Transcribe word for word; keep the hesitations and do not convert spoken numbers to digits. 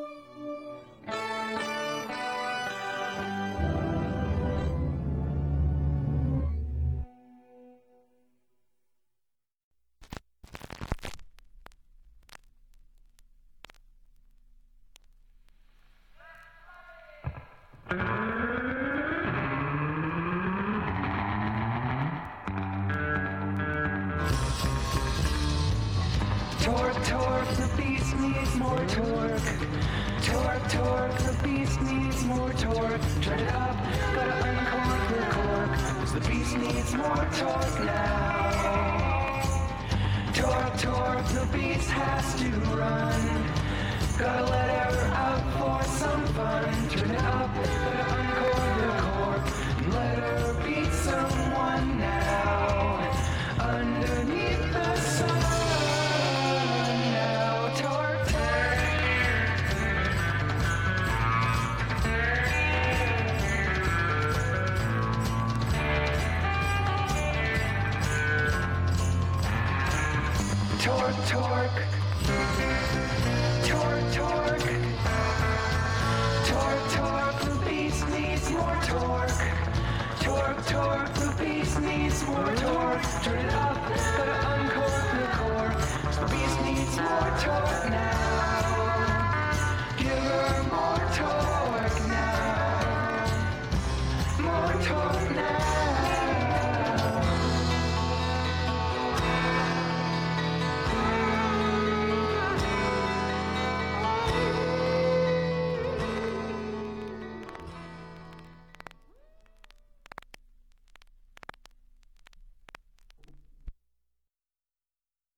Torque, torque, the beast needs more torque. Torque, torque, the beast needs more torque. Turn it up, gotta uncork the cork, 'cause the beast needs more torque now. Torque, torque, the beast has to run. Gotta let her out for some fun. Turn it up, gotta uncork the cork, and let her beat someone now. Underneath the sun. Torque, torque.